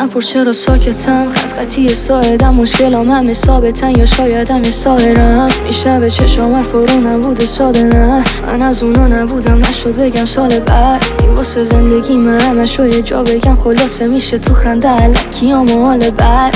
پر چرا ساکتم، خط خطی ساعدم، مشکلام همه ثابتن یا شایدم یه ساهرم. میشنه به چشام حرف رو نبوده ساده، نه من از اونا نبودم، نشد بگم سال بعد این واسه زندگی من همشو یه جا بگم، خلاصه میشه تو خنده علکیام و حال بعد.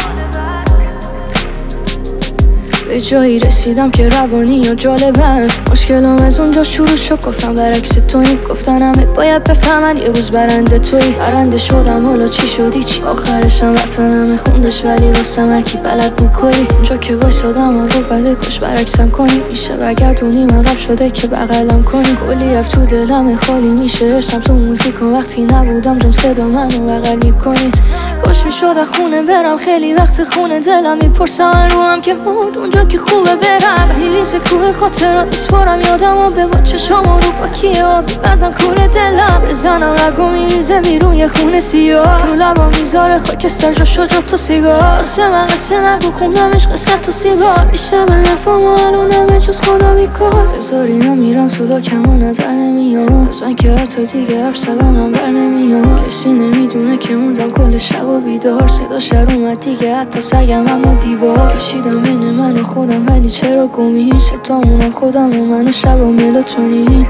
به جایی رسیدم که روانی یا جالبم، مشکلام از اونجا شروع شد، گفتم برعکس تویی، گفتن همه باید بفهمن یه روز برنده تویی. برنده شدم حالا چی شدی چی، آخرشم رفتن همه خوندش، ولی واسه مرکی بلد بود کلی. اونجا که وایسادم رو بده کاش برعکسم کنی، میشه برگردونیم عقب شده که بغلم کنی. کلی حرف تو دلم خالی میشه، ارسم تو موزیک و وقتی نبودم جون صدا منو بغل میکنی. کاش میشد خونه برم، خیلی وقت خونه دلم میپرسم رو هم که مرد اونجا که خوبه برم. میریزه کوه خاطرات میسپارم یادم و به با چشام رو با کیه آبی بندم کوره دلم. بزنم رگو میریزه بیرون یه خونه سیاه، رو لبا میذاره خاکستر جا شجا تو سیگار. واسه من قصه نگو خوندمش قصه تو سیگار، بیشتر به نفهم و الانم جز خدا بیکار. بذاری نمیرم سودا کما نظر نمیاد، از من که حتی دیگه حرف سلامم بر نمیاد. کسی نمیدونه که موندم کل شب و بیدار، صدا شر اومد دیگه حتی سگم اما دیوار. کشیدم بین من و خودم ولی چرا گمی، ستامونم خودم و من و شب و ملاتونی.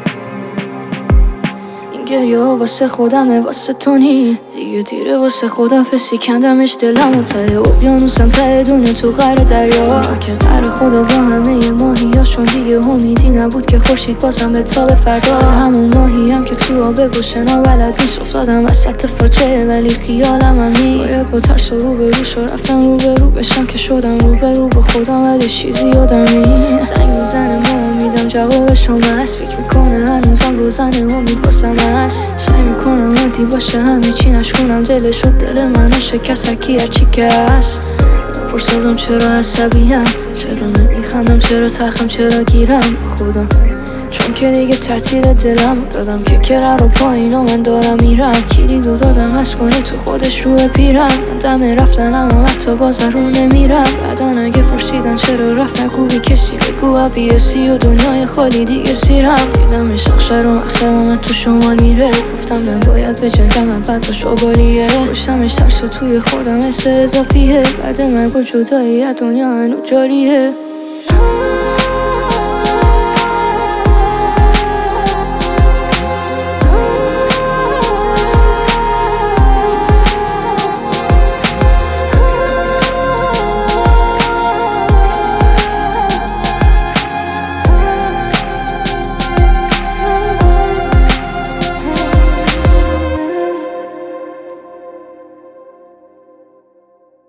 این گریه ها واسه خودمه واسه تو نی، دیگه دیره واسه خودم فسی کندمش دلم و ته اقیانوسم ته دنیا تو قعر دریا. جا که قعر خدا با همه ماهیاشون دیگه امیدی نبود که خورشید بازم به تاب فردا. همون ماهی هم که تو آبه و شنا بلد نیست، افتادم وسط فاجعه ولی خیالم هم نی. باید با ترس و رو به رو شو رفتم رو به رو بشم که شدم رو به رو با خودم ولی چیزی یادم نی. زنگ میزنه ما میدم جوابشم هست، فکر میکنه هنوزم روزنه امید واسم هست. سعی میکنم عادی باشه همه چی نشکنم، دلشو دل منو شکست هرکی هرچی که هست. پرسازم چرا عصبیم، چرا نمیخندم، چرا تلخم، چرا گیرم خودم، چون که دیگه تعطیل دلم دادم که کره رو پایین و من دارم میرم. کلید رو دادم از کنه تو خودش روی پیرم، من دم رفتنم و حتی باز رو نمیرم. بعدا اگه پرسیدن چرا رفت نگو بی کسی، بگو ابیسی و دنیای خالی دیگه سیرم. دیدم شخشر و مقصدم تو شمال میره، گفتم من باید به جنگم من بد با شبالیه. پشتمش ترس و توی خودم حس اضافیه، بعد مرگ و جدایی دنیا هنو جاریه.